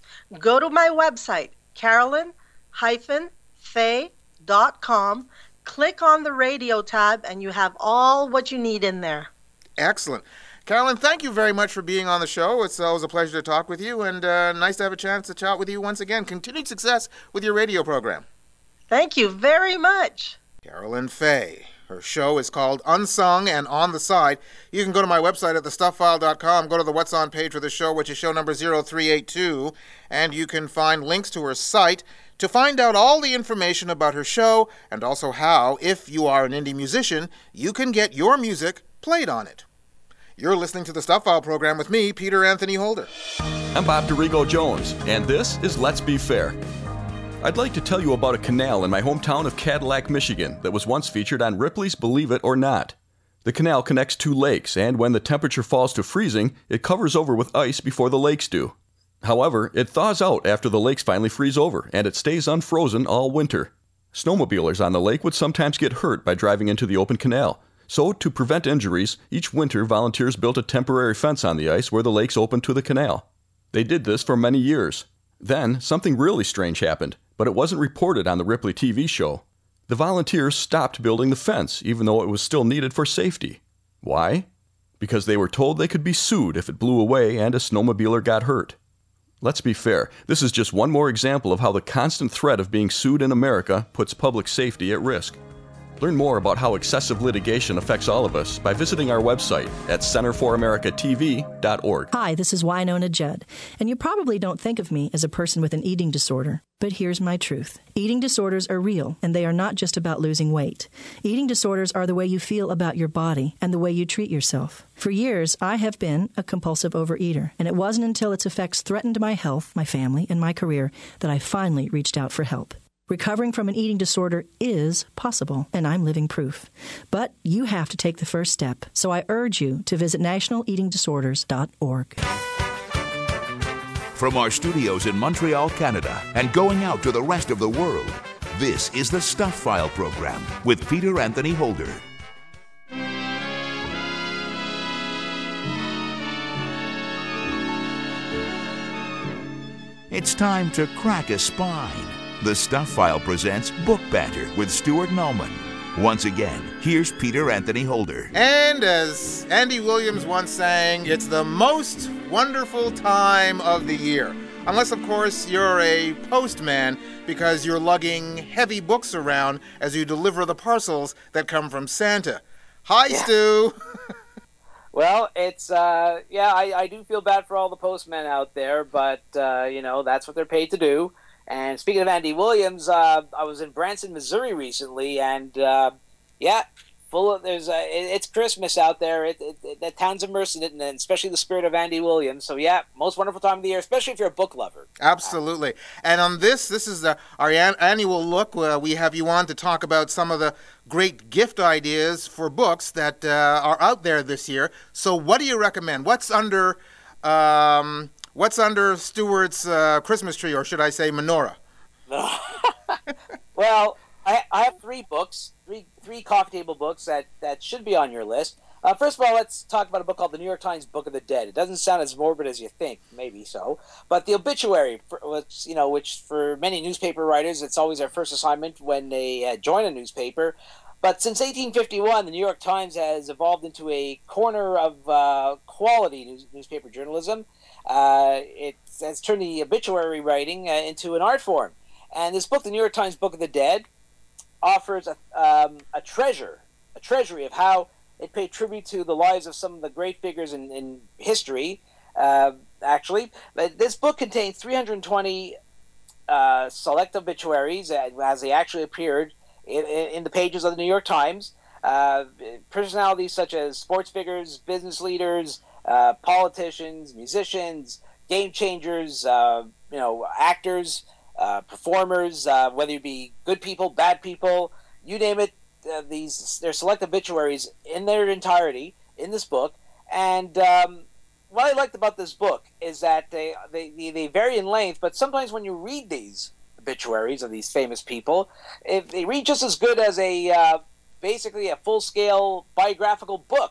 Go to my website, carolyn dash fay dot com. Click on the radio tab, and you have all what you need in there. Excellent. Carolyn, thank you very much for being on the show. It's always a pleasure to talk with you, and uh, nice to have a chance to chat with you once again. Continued success with your radio program. Thank you very much. Carolyn Fay. Her show is called Unsung and On the Side. You can go to my website at the stuff file dot com, go to the What's On page for the show, which is show number zero three eight two, and you can find links to her site to find out all the information about her show and also how, if you are an indie musician, you can get your music played on it. You're listening to the Stuff File program with me, Peter Anthony Holder. I'm Bob DeRigo Jones, and this is Let's Be Fair. I'd like to tell you about a canal in my hometown of Cadillac, Michigan that was once featured on Ripley's Believe It or Not. The canal connects two lakes, and when the temperature falls to freezing, it covers over with ice before the lakes do. However, it thaws out after the lakes finally freeze over, and it stays unfrozen all winter. Snowmobilers on the lake would sometimes get hurt by driving into the open canal. So, to prevent injuries, each winter volunteers built a temporary fence on the ice where the lakes open to the canal. They did this for many years. Then, something really strange happened, but it wasn't reported on the Ripley T V show. The volunteers stopped building the fence, even though it was still needed for safety. Why? Because they were told they could be sued if it blew away and a snowmobiler got hurt. Let's be fair, this is just one more example of how the constant threat of being sued in America puts public safety at risk. Learn more about how excessive litigation affects all of us by visiting our website at center for america t v dot org. Hi, this is Wynonna Judd, and you probably don't think of me as a person with an eating disorder. But here's my truth. Eating disorders are real, and they are not just about losing weight. Eating disorders are the way you feel about your body and the way you treat yourself. For years, I have been a compulsive overeater, and it wasn't until its effects threatened my health, my family, and my career that I finally reached out for help. Recovering from an eating disorder is possible, and I'm living proof. But you have to take the first step, so I urge you to visit national eating disorders dot org. From our studios in Montreal, Canada, and going out to the rest of the world, this is the Stuff File program with Peter Anthony Holder. It's time to crack a spine. The Stuff File presents Book Banter with Stuart Melman. Once again, here's Peter Anthony Holder. And as Andy Williams once sang, it's the most wonderful time of the year. Unless, of course, you're a postman because you're lugging heavy books around as you deliver the parcels that come from Santa. Hi, yeah. Stu. Well, it's, uh, yeah, I, I do feel bad for all the postmen out there, but, uh, you know, that's what they're paid to do. And speaking of Andy Williams, uh, I was in Branson, Missouri recently, and uh, yeah, full of there's a, it, it's Christmas out there. It, it, it, the town's immersed in it, and especially the spirit of Andy Williams. So yeah, most wonderful time of the year, especially if you're a book lover. Absolutely. And on this, this is the, our an, annual look. Uh, we have you on to talk about some of the great gift ideas for books that uh, are out there this year. So what do you recommend? What's under? Um, What's under Stuart's uh, Christmas tree, or should I say menorah? Well, I, I have three books, three three coffee table books that, that should be on your list. Uh, first of all, let's talk about a book called The New York Times Book of the Dead. It doesn't sound as morbid as you think, maybe so. But the obituary, for, which, you know, which for many newspaper writers, it's always their first assignment when they uh, join a newspaper. But since eighteen fifty-one, the New York Times has evolved into a corner of uh, quality news, newspaper journalism. Uh, it has turned the obituary writing uh, into an art form. And this book, The New York Times Book of the Dead, offers a, um, a treasure, a treasury of how it paid tribute to the lives of some of the great figures in, in history, uh, actually. But this book contains three hundred twenty uh, select obituaries as they actually appeared in, in the pages of the New York Times. Uh, personalities such as sports figures, business leaders, uh, politicians, musicians, game changers, uh, you know, actors, uh, performers, uh, whether it be good people, bad people, you name it. Uh, these they're select obituaries in their entirety in this book. And um, what I liked about this book is that they, they they vary in length, but sometimes when you read these obituaries of these famous people, if they read just as good as a uh, basically a full-scale biographical book.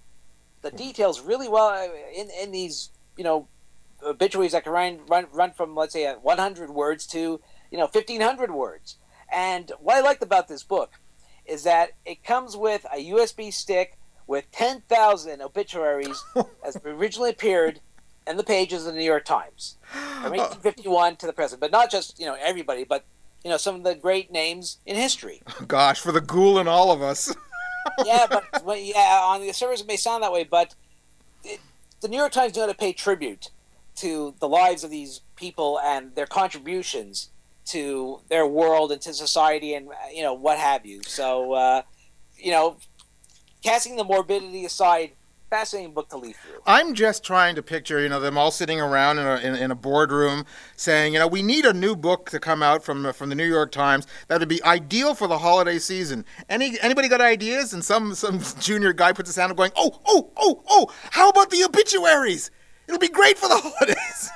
The details really well in in these, you know, obituaries that can run run, run from, let's say, one hundred words to, you know, fifteen hundred words. And what I liked about this book is that it comes with a U S B stick with ten thousand obituaries as originally appeared in the pages of the New York Times from eighteen fifty-one to the present. But not just, you know, everybody, but, you know, some of the great names in history. Gosh, for the ghoul in all of us. Yeah, but well, yeah, on the surface it may sound that way, but it, the New York Times knew how to pay tribute to the lives of these people and their contributions to their world and to society and, you know, what have you. So, uh, you know, casting the morbidity aside, fascinating book to leaf through. I'm just trying to picture, you know, them all sitting around in a, in, in a boardroom saying, you know, we need a new book to come out from from the New York Times that would be ideal for the holiday season. Any Anybody got ideas? And some some junior guy puts his hand up going, oh, oh, oh, oh, how about the obituaries? It'll be great for the holidays.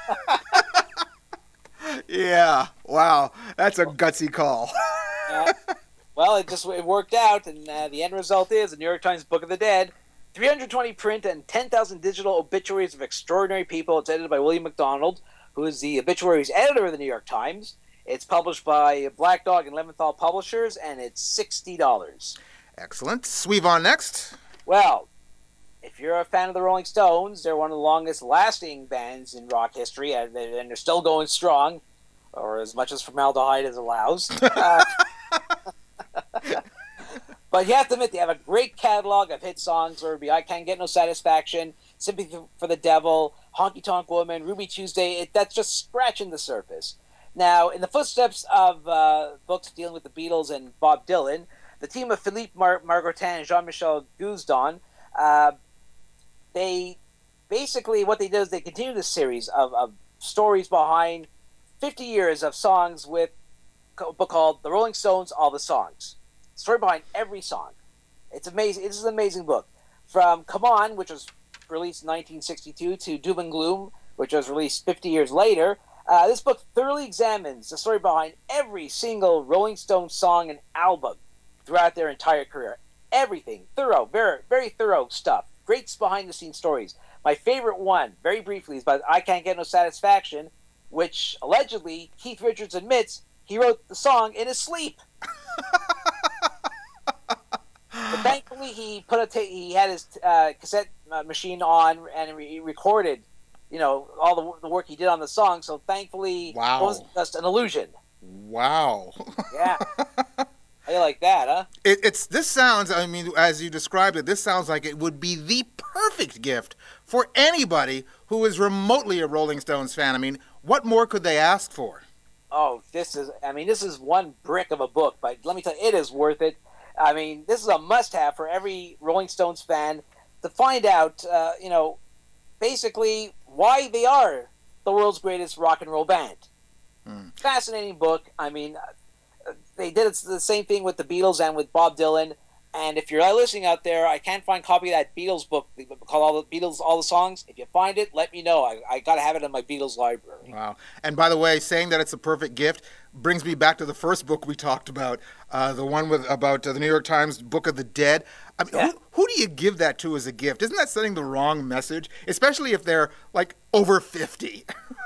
Yeah, wow, that's a gutsy call. Yeah. Well, it just it worked out, and uh, the end result is the New York Times Book of the Dead. three hundred twenty print and ten thousand digital obituaries of extraordinary people. It's edited by William MacDonald, who is the obituaries editor of the New York Times. It's published by Black Dog and Leventhal Publishers, and it's sixty dollars. Excellent. Sweave on next. Well, if you're a fan of the Rolling Stones, they're one of the longest-lasting bands in rock history, and they're still going strong, or as much as formaldehyde as allows. Uh, But you have to admit, they have a great catalog of hit songs. There would be I Can't Get No Satisfaction, Sympathy for the Devil, Honky Tonk Woman, Ruby Tuesday. It, that's just scratching the surface. Now, in the footsteps of uh, books dealing with the Beatles and Bob Dylan, the team of Philippe Mar- Margotin and Jean-Michel Gouzdon, uh, they basically, what they did is they continued a series of, of stories behind fifty years of songs with a book called The Rolling Stones, All the Songs. Story behind every song. It's amazing. This is an amazing book. From Come On, which was released in nineteen sixty-two, to Doom and Gloom, which was released fifty years later, uh, this book thoroughly examines the story behind every single Rolling Stones song and album throughout their entire career. Everything. Thorough. Very, very thorough stuff. Great behind-the-scenes stories. My favorite one, very briefly, is about I Can't Get No Satisfaction, which allegedly Keith Richards admits he wrote the song in his sleep. But thankfully, he put a ta- he had his uh, cassette uh, machine on and re- he recorded, you know, all the, the work he did on the song. So thankfully, wow. It wasn't just an illusion. Wow. Yeah. How you like that, huh? It, it's this sounds. I mean, as you described it, this sounds like it would be the perfect gift for anybody who is remotely a Rolling Stones fan. I mean, what more could they ask for? Oh, this is. I mean, this is one brick of a book, but let me tell you, it is worth it. I mean, this is a must-have for every Rolling Stones fan to find out, uh, you know, basically why they are the world's greatest rock and roll band. Mm. Fascinating book. I mean, uh, they did the same thing with the Beatles and with Bob Dylan. And if you're listening out there, I can't find a copy of that Beatles book called All the Beatles, All the Songs. If you find it, let me know. I, I got to have it in my Beatles library. Wow. And by the way, saying that it's a perfect gift brings me back to the first book we talked about, uh, the one with about uh, the New York Times Book of the Dead. I mean, yeah. who, who do you give that to as a gift? Isn't that sending the wrong message? Especially if they're, like, over fifty.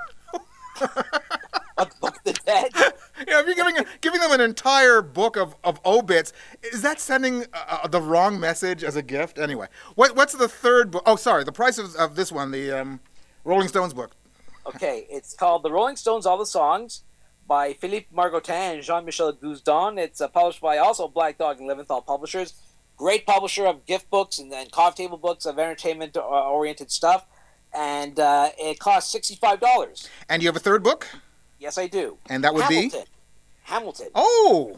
A Book of the Dead? Yeah, if you're giving giving them an entire book of, of obits, is that sending uh, the wrong message as a gift? Anyway, what what's the third book? Oh, sorry, the price of, of this one, the um, Rolling Stones book. Okay, it's called The Rolling Stones, All the Songs by Philippe Margotin and Jean-Michel Gouzdon. It's uh, published by also Black Dog and Leventhal Publishers. Great publisher of gift books and, and coffee table books of entertainment-oriented stuff. And uh, it costs sixty-five dollars. And you have a third book? Yes, I do. And that would Hamilton. be? Hamilton. Oh!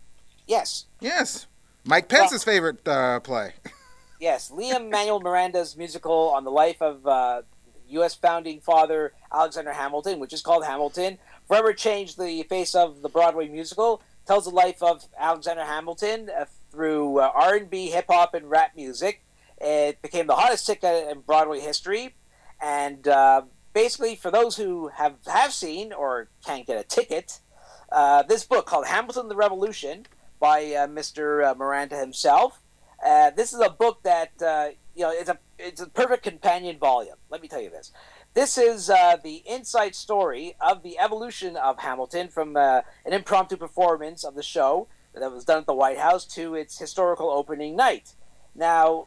Yes. Yes. Mike Pence's well, favorite uh, play. Yes. Lin-Manuel Miranda's musical on the life of uh, U S founding father Alexander Hamilton, which is called Hamilton, forever changed the face of the Broadway musical, tells the life of Alexander Hamilton uh, through uh, R and B, hip-hop, and rap music. It became the hottest ticket in Broadway history. And uh, basically, for those who have, have seen or can't get a ticket, uh, this book called Hamilton the Revolution by uh, Mister Uh, Miranda himself. Uh, this is a book that, uh, you know, it's a, it's a perfect companion volume. Let me tell you this. This is uh, the inside story of the evolution of Hamilton from uh, an impromptu performance of the show that was done at the White House to its historical opening night. Now,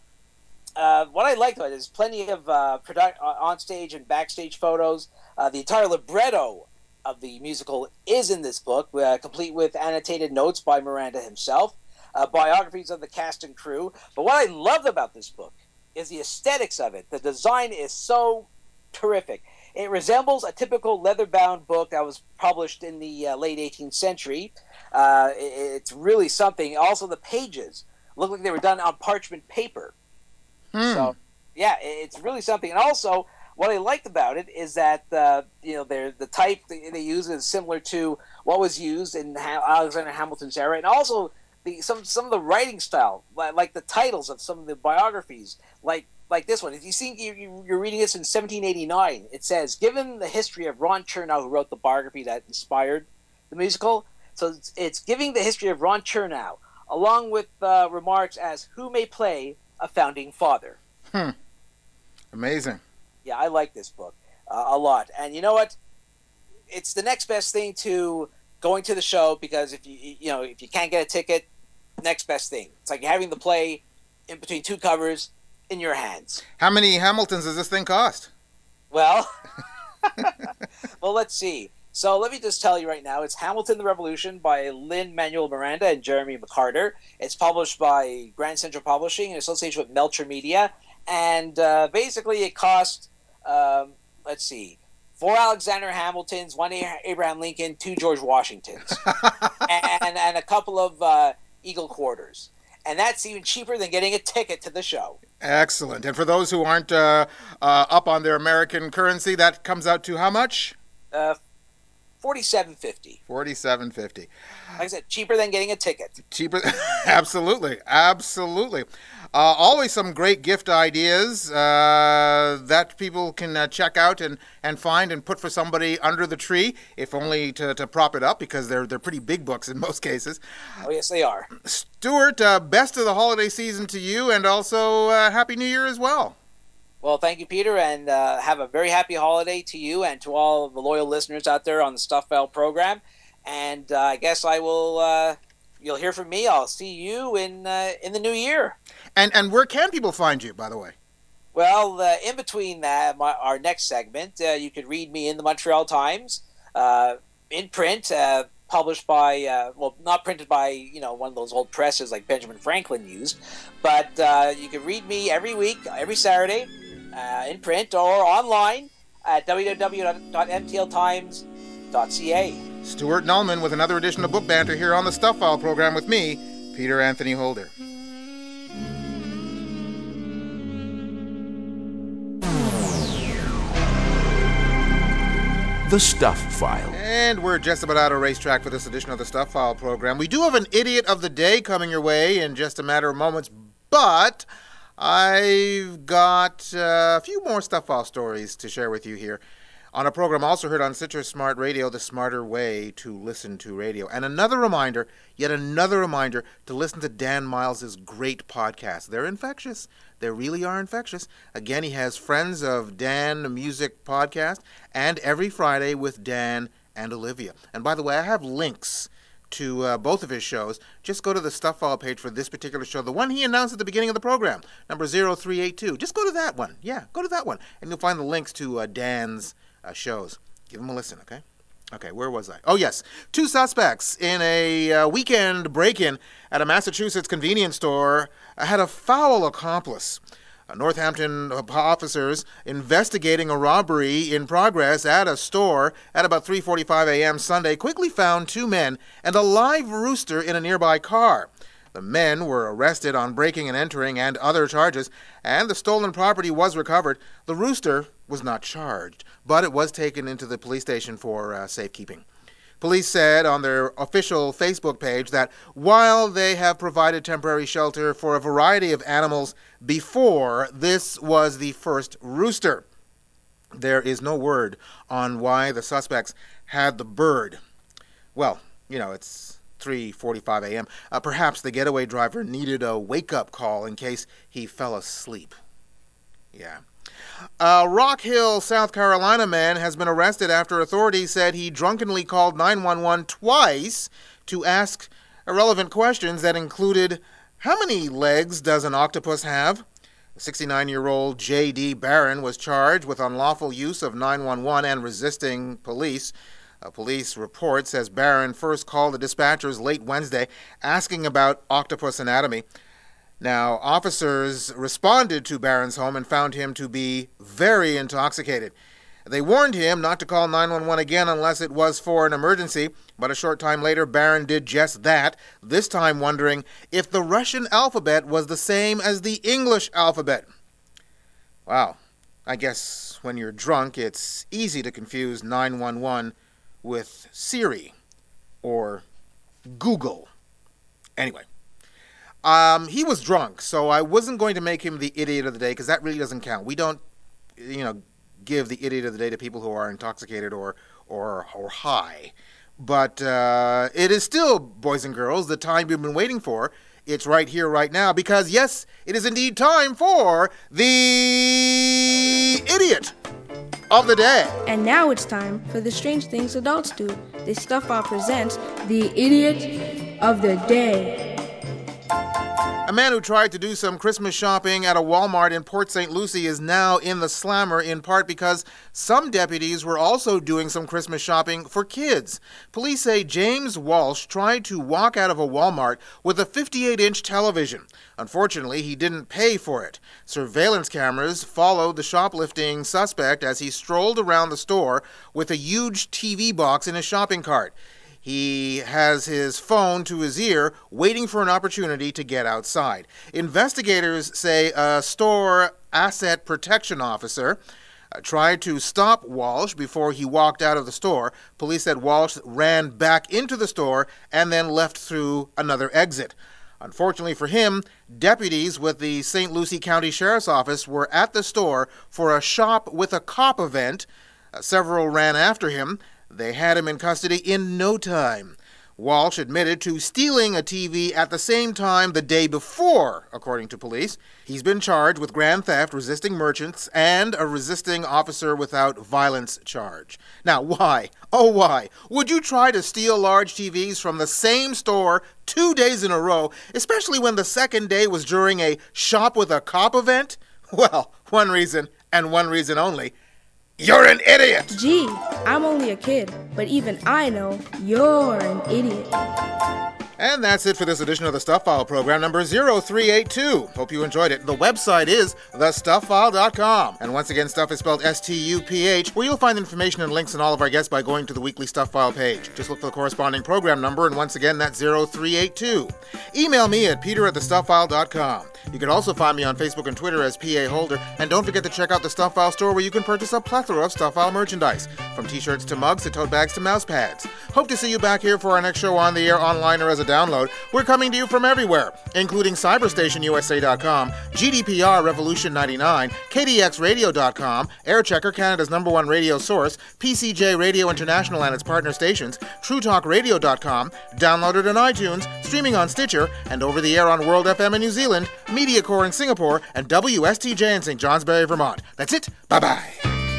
Uh, what I liked about it is plenty of uh, produ- uh, on-stage and backstage photos. Uh, the entire libretto of the musical is in this book, uh, complete with annotated notes by Miranda himself, uh, biographies of the cast and crew. But what I loved about this book is the aesthetics of it. The design is so terrific. It resembles a typical leather-bound book that was published in the uh, late eighteenth century. Uh, it, it's really something. Also, the pages look like they were done on parchment paper. Hmm. So, yeah, it's really something. And also, what I liked about it is that uh, you know the type they, they use is similar to what was used in ha- Alexander Hamilton's era, and also the some some of the writing style, like the titles of some of the biographies, like like this one. If you see you, you're reading this in seventeen eighty-nine, it says, given the history of Ron Chernow, who wrote the biography that inspired the musical. So it's, it's giving the history of Ron Chernow, along with uh, remarks as who may play a founding father. Hmm. Amazing. Yeah, I like this book uh, a lot. And you know what? It's the next best thing to going to the show, because if you you know if you can't get a ticket, next best thing. It's like having the play in between two covers in your hands. How many Hamiltons does this thing cost? Well, well, let's see. So let me just tell you right now, it's Hamilton the Revolution by Lin-Manuel Miranda and Jeremy McCarter. It's published by Grand Central Publishing in association with Melcher Media. And uh, basically it cost, um, let's see, four Alexander Hamiltons, one Abraham Lincoln, two George Washingtons, and, and a couple of uh, Eagle Quarters. And that's even cheaper than getting a ticket to the show. Excellent. And for those who aren't uh, uh, up on their American currency, that comes out to how much? Uh, forty-seven fifty. forty-seven fifty. Like I said, cheaper than getting a ticket. Cheaper, absolutely, absolutely. Uh, always some great gift ideas uh, that people can uh, check out and, and find and put for somebody under the tree, if only to, to prop it up, because they're they're pretty big books in most cases. Oh yes, they are. Stuart, uh, best of the holiday season to you, and also uh, Happy New Year as well. Well, thank you, Peter, and uh, have a very happy holiday to you and to all the loyal listeners out there on the Stuff File program. And uh, I guess I will. Uh, you'll hear from me. I'll see you in uh, in the new year. And and where can people find you, by the way? Well, uh, in between that, my, our next segment, uh, you could read me in the Montreal Times, uh, in print, uh, published by, uh, well, not printed by, you know, one of those old presses like Benjamin Franklin used, but uh, you can read me every week, every Saturday, uh, in print or online at w w w dot m t l times dot c a. Stuart Nullman with another edition of Book Banter here on the Stuff File program with me, Peter Anthony Holder. The Stuff File. And we're just about out of racetrack for this edition of the Stuff File program. We do have an Idiot of the Day coming your way in just a matter of moments, but I've got uh, a few more Stuff File stories to share with you here on a program also heard on Citrus Smart Radio, the smarter way to listen to radio. And another reminder, yet another reminder, to listen to Dan Miles' great podcasts. They're infectious. They really are infectious. Again, he has Friends of Dan Music podcast, and every Friday with Dan and Olivia. And by the way, I have links to uh, both of his shows. Just go to the Stuff File page for this particular show, the one he announced at the beginning of the program, number zero three eight two. Just go to that one. Yeah, go to that one. And you'll find the links to uh, Dan's uh, shows. Give them a listen, okay? Okay, where was I? Oh, yes. Two suspects in a uh, weekend break-in at a Massachusetts convenience store had a foul accomplice. Uh, Northampton officers investigating a robbery in progress at a store at about three forty-five a.m. Sunday quickly found two men and a live rooster in a nearby car. The men were arrested on breaking and entering and other charges, and the stolen property was recovered. The rooster was not charged, but it was taken into the police station for uh, safekeeping. Police said on their official Facebook page that while they have provided temporary shelter for a variety of animals before, this was the first rooster. There is no word on why the suspects had the bird. Well, you know, it's three forty-five a.m. Uh, perhaps the getaway driver needed a wake-up call in case he fell asleep. Yeah. A Rock Hill, South Carolina man has been arrested after authorities said he drunkenly called nine one one twice to ask irrelevant questions that included, how many legs does an octopus have? sixty-nine-year-old J D Barron was charged with unlawful use of nine one one and resisting police. A police report says Barron first called the dispatchers late Wednesday asking about octopus anatomy. Now, officers responded to Barron's home and found him to be very intoxicated. They warned him not to call nine one one again unless it was for an emergency, but a short time later, Barron did just that, this time wondering if the Russian alphabet was the same as the English alphabet. Wow. I guess when you're drunk, it's easy to confuse nine one one with Siri or Google. Anyway. Um, he was drunk, so I wasn't going to make him the idiot of the day because that really doesn't count. We don't, you know, give the idiot of the day to people who are intoxicated or or or high. But uh, it is still, boys and girls, the time we've been waiting for. It's right here, right now, because yes, it is indeed time for the idiot of the day. And now it's time for the strange things adults do. This Stuff File presents the idiot of the day. A man who tried to do some Christmas shopping at a Walmart in Port Saint Lucie is now in the slammer, in part because some deputies were also doing some Christmas shopping for kids. Police say James Walsh tried to walk out of a Walmart with a fifty-eight inch television. Unfortunately, he didn't pay for it. Surveillance cameras followed the shoplifting suspect as he strolled around the store with a huge T V box in his shopping cart. He has his phone to his ear, waiting for an opportunity to get outside. Investigators say a store asset protection officer uh, tried to stop Walsh before he walked out of the store. Police said Walsh ran back into the store and then left through another exit. Unfortunately for him, deputies with the Saint Lucie County Sheriff's Office were at the store for a Shop with a Cop event. Uh, several ran after him. They had him in custody in no time. Walsh admitted to stealing a T V at the same time the day before, according to police. He's been charged with grand theft, resisting merchants, and a resisting officer without violence charge. Now, why? Oh, why? Would you try to steal large T Vs from the same store two days in a row, especially when the second day was during a Shop with a Cop event? Well, one reason, and one reason only. You're an idiot! Gee, I'm only a kid, but even I know you're an idiot. And that's it for this edition of the Stuff File program, number zero three eight two. Hope you enjoyed it. The website is the stuff file dot com. And once again, stuff is spelled S T U P H, where you'll find information and links on all of our guests by going to the weekly Stuff File page. Just look for the corresponding program number, and once again, that's zero three eight two. Email me at peter at the stuff file dot com. You can also find me on Facebook and Twitter as P A Holder, and don't forget to check out the Stuff File store, where you can purchase a plethora of Stuff File merchandise, from t-shirts to mugs to tote bags to mouse pads. Hope to see you back here for our next show on the air, online, or as a download. We're coming to you from everywhere, including cyberstation U S A dot com, G D P R Revolution ninety-nine, K D X Radio dot com, Airchecker, Canada's number one radio source, P C J Radio International and its partner stations, True Talk Radio dot com, downloaded on iTunes, streaming on Stitcher, and over the air on World F M in New Zealand, MediaCore in Singapore, and W S T J in Saint Johnsbury, Vermont. That's it. Bye-bye.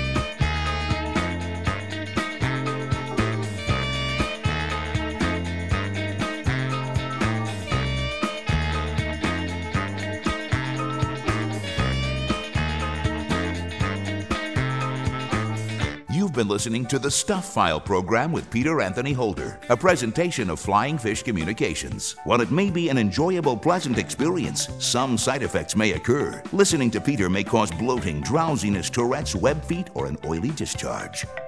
You've been listening to the Stuff File program with Peter Anthony Holder, a presentation of Flying Fish Communications. While it may be an enjoyable, pleasant experience, some side effects may occur. Listening to Peter may cause bloating, drowsiness, Tourette's, web feet, or an oily discharge.